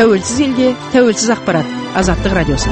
тәуелсіз елге тәуелсіз ақпарат. Азаттық радиосы.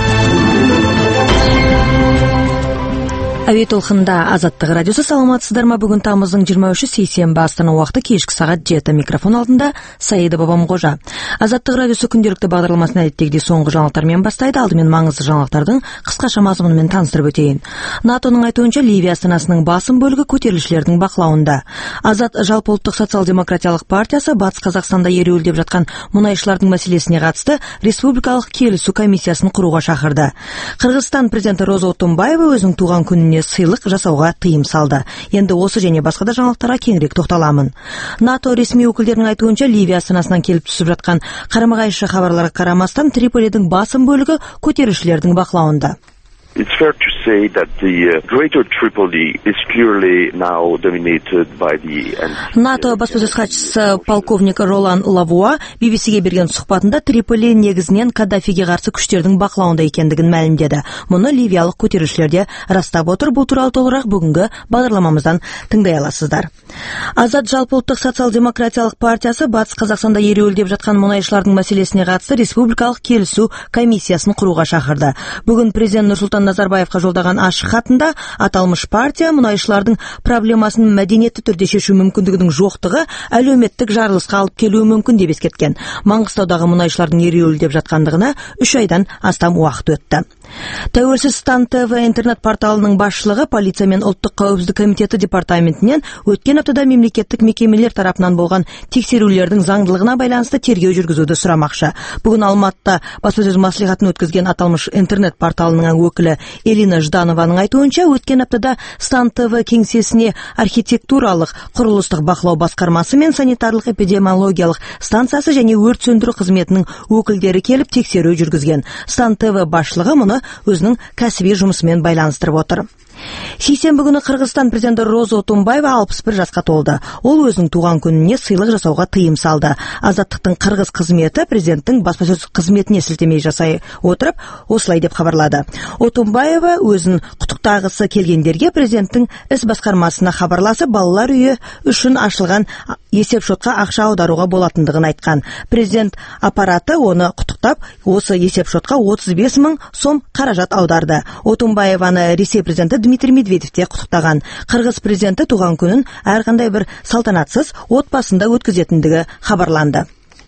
Әуе толқында Азаттық радиосы. Саламатсыздар ма? Бүгін тамыздың 23-ші сейсенбі, Астана уақыты кешкі сағат 7. Микрофон алдында Саида Бабамқожа. Азаттық радиосы күнделікті бағдарламасын әдеттегідей соңғы жаңалықтармен бастайды. Алдымен маңызды жаңалықтардың қысқаша мазмұнымен таныстырып өтейін. НАТОның айтуынша Ливия астанасының басым бөлігі көтерілісшілердің бақылауында. Азат жалпыұлттық социал-демократиялық партиясы Батыс Қазақстанда ереуілдеп жатқан мұнайшылардың мәселесіне қатысты республикалық келісу комиссиясын құруға шақырды. Қырғызстан президенті Роза Отунбаева өзінің туған күніне сыйлық жасауға тыйым салды. Енді осы және басқа да жаңалықтарға кеңірек тоқталамын. НАТО ресми өкілдерінің айтуынша Ливия астанасынан келіп түсіп жатқан қарама-қайшы хабарларға қарамастан Триполидің басым бөлігі көтерілісшілердің бақылауында. It's fair to say that the greater Tripoli is clearly now dominated by the... НАТО баспасөз хатшысы полковник Ролан Лавуа BBC-ге берген сұхбатында Триполи негізінен Каддафиге қарсы күштердің бақылауында екендігін мәлімдеді. Мұны ливиялық көтерілісшілерде растап отыр. Бұл туралы толығырақ бүгінгі бағдарламамыздан тыңдай аласыздар. Азат жалпыұлттық социал-демократиялық партиясы Батыс Қазақстанда ереуілдеп жатқан мұнайшылардың мәселесіне қатысты республикалық келісу комиссиясын құруға шақырды. Бүгін президент Нұрсұлтан Назарбаевқа жолдаған ашық хатында аталмыш партия мұнайшылардың проблемасын мәдениетті түрде шешу мүмкіндігінің жоқтығы әлеуметтік жарылысқа алып келуі мүмкін деп ескерткен. Маңғыстаудағы мұнайшылардың ереуілдеп жатқандығына 3 айдан астам уақыт өтті. Тәуелсіз Стан ТВ интернет порталының басшылығы полиция мен ұлттық қауіпсіздік комитеті департаментінен өткен аптада мемлекеттік мекемелер тарапынан болған тексерулердің заңдылығына байланысты тергеу жүргізуді сұрамақшы. Бүгін Алматыда баспасөз мәслихатын өткізген аталмыш интернет порталының өкілі Элина Жданованың айтуынша, өткен аптада Стан ТВ кеңсесіне архитектуралық құрылыстық бақылау басқармасы мен санитарлық эпидемиологиялық станциясы және өрт сөндіру қызметінің өкілдері келіп тексеру жүргізген. Стан ТВ басшылығы мұны өзінің кәсіби жұмысымен байланыстырып отыр. Сейсенбі күні Қырғызстан президенті Роза Отунбаева 61 жасқа толды. Ол өзінің туған күніне сыйлық жасауға тыйым салды. Азаттықтың қырғыз қызметі президенттің баспасөз қызметіне сілтеме жасай отырып, осылай деп хабарлады. Отунбаева өзін құттықтағысы келгендерге президенттің іс басқармасына хабарласып, балалар үйі үшін ашылған есепшотқа ақша аударуға болатындығын айтқан. Президент аппараты оны құттықтап, осы есепшотқа 35 мың сом қаражат аударды. Отунбаеваны Ресей президенті Дмитрий Медведев те құттықтаған. Қырғыз президенті туған күнін әрқандай бір салтанатсыз отбасында өткізетіндігі хабарланды.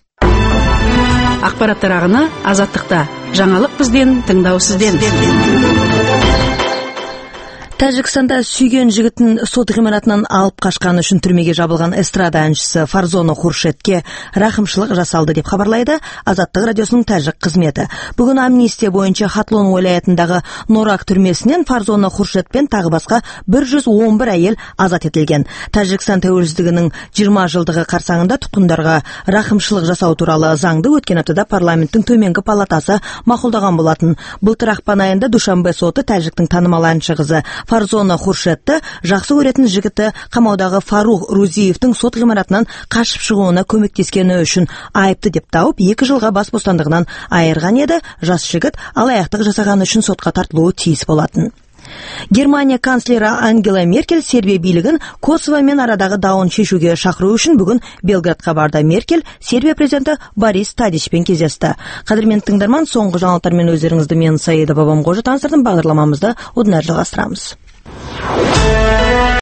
Ақпараттар ағыны Азаттықта. Жаңалық бізден, тыңдау сізден. Тәжікстанда сүйген жігітін сот ғимаратынан алып қашқаны үшін түрмеге жабылған эстрада әншісі Фарзона Хуршетке рақымшылық жасалды деп хабарлайды Азаттық радиосының тәжік қызметі. Бүгін амнистия бойынша Хатлон уәлаятындағы Норак түрмесінен Фарзона Хуршет пен тағы басқа 111 әйел азат етілген. Тәжікстан тәуелсіздігінің 20 жылдығы қарсаңында тұтқындарға рақымшылық жасау туралы заңды өткен аптада парламенттің төменгі палатасы мақұлдаған болатын. Былтыр ақпан айында Душанбе соты тәжіктің танымал әнші қызы Фарзона Хуршетті жақсы көретін жігіті қамаудағы Фарух Рузиевтің сот ғимаратынан қашып шығуына көмектескені үшін айыпты деп тауып 2 жылға бас бостандығынан айырған еді. Жас жігіт алаяқтық жасағаны үшін сотқа тартылуы тиіс болатын. Германия канцлері Ангела Меркель Сербия билігін Косовомен арадағы дауын шешуге шақыру үшін бүгін Белградқа барды. Меркель Сербия президенті Борис Тадичпен кездесті. Қадірмен тыңдарман, соңғы жаңалықтармен өздеріңізді мен Саида Бабамқожа таныстырдым. Бағдарламамызды одан әрі жалғастырамыз.